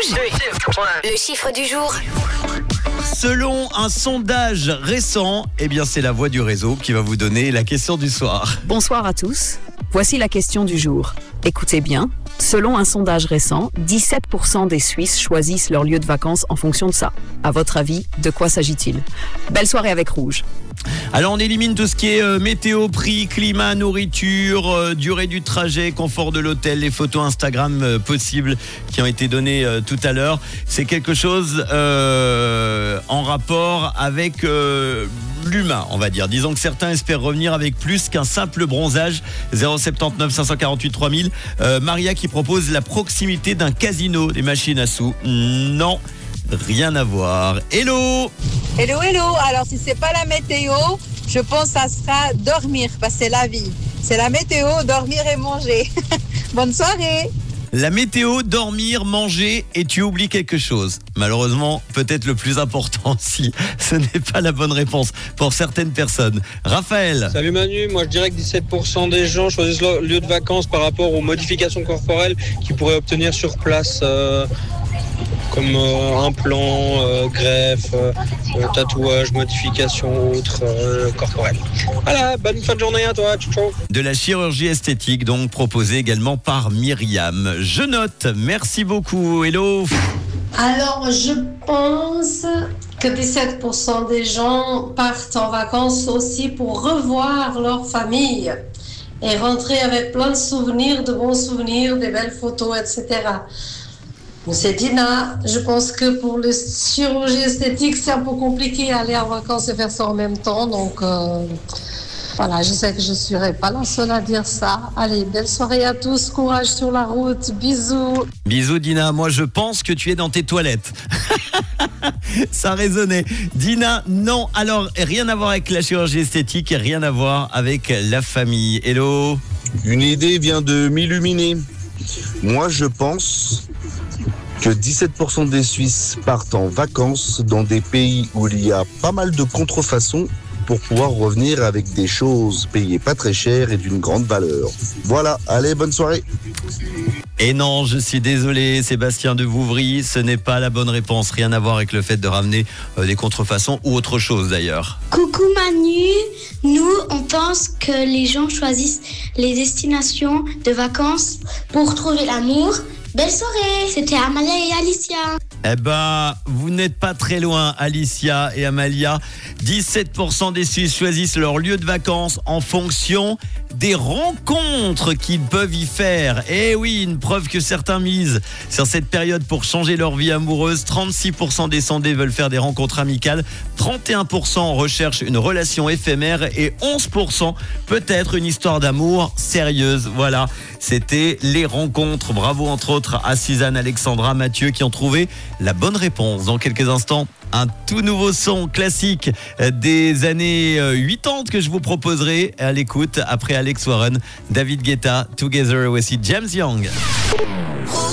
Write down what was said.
Rouge. Le chiffre du jour. Selon un sondage récent, c'est la voix du réseau qui va vous donner la question du soir. Bonsoir à tous. Voici la question du jour. Écoutez bien. Selon un sondage récent, 17% des Suisses choisissent leur lieu de vacances en fonction de ça. À votre avis, de quoi s'agit-il ? Belle soirée avec Rouge. Alors on élimine tout ce qui est météo, prix, climat, nourriture, durée du trajet, confort de l'hôtel, les photos Instagram possibles qui ont été données tout à l'heure. C'est quelque chose en rapport avec l'humain, on va dire. Disons que certains espèrent revenir avec plus qu'un simple bronzage. 079 548 3000. Maria qui propose la proximité d'un casino, des machines à sous. Non, rien à voir. Hello. Hello. Alors, si c'est pas la météo, je pense que ça sera dormir, parce que c'est la vie. C'est la météo, dormir et manger. Bonne soirée. La météo, dormir, manger, et tu oublies quelque chose. Malheureusement, peut-être le plus important si ce n'est pas la bonne réponse pour certaines personnes. Raphaël. Salut Manu, moi je dirais que 17% des gens choisissent leur lieu de vacances par rapport aux modifications corporelles qu'ils pourraient obtenir sur place. Comme implant, greffe, tatouage, modification autre corporelle. Voilà, bonne fin de journée à toi, ciao. De la chirurgie esthétique, donc proposée également par Myriam. Je note, merci beaucoup, hello. Alors, je pense que 17% des gens partent en vacances aussi pour revoir leur famille et rentrer avec plein de souvenirs, de bons souvenirs, des belles photos, etc. C'est Dina. Je pense que pour le chirurgie esthétique, c'est un peu compliqué aller en vacances et faire ça en même temps. Donc, voilà, je sais que je ne serai pas la seule à dire ça. Allez, belle soirée à tous. Courage sur la route. Bisous. Bisous, Dina. Moi, je pense que tu es dans tes toilettes. Ça résonnait. Dina, non. Alors, rien à voir avec la chirurgie esthétique et rien à voir avec la famille. Hello. Une idée vient de m'illuminer. Moi, je pense que 17% des Suisses partent en vacances dans des pays où il y a pas mal de contrefaçons pour pouvoir revenir avec des choses payées pas très cher et d'une grande valeur. Voilà, allez, bonne soirée. Et non, je suis désolé, Sébastien de Vouvry, ce n'est pas la bonne réponse. Rien à voir avec le fait de ramener des contrefaçons ou autre chose d'ailleurs. Coucou Manu, nous on pense que les gens choisissent les destinations de vacances pour trouver l'amour. Belle soirée, c'était Amalia et Alicia. Vous n'êtes pas très loin, Alicia et Amalia. 17% des Suisses choisissent leur lieu de vacances en fonction des rencontres qu'ils peuvent y faire. Et oui, une preuve que certains misent sur cette période pour changer leur vie amoureuse. 36% des sondés veulent faire des rencontres amicales, 31% recherchent une relation éphémère et 11% peut-être une histoire d'amour sérieuse. Voilà, c'était les rencontres. Bravo entre autres à Suzanne, Alexandra, Mathieu qui ont trouvé la bonne réponse. Dans quelques instants, un tout nouveau son classique des années 80 que je vous proposerai à l'écoute après Alex Warren, David Guetta, Together, voici James Young.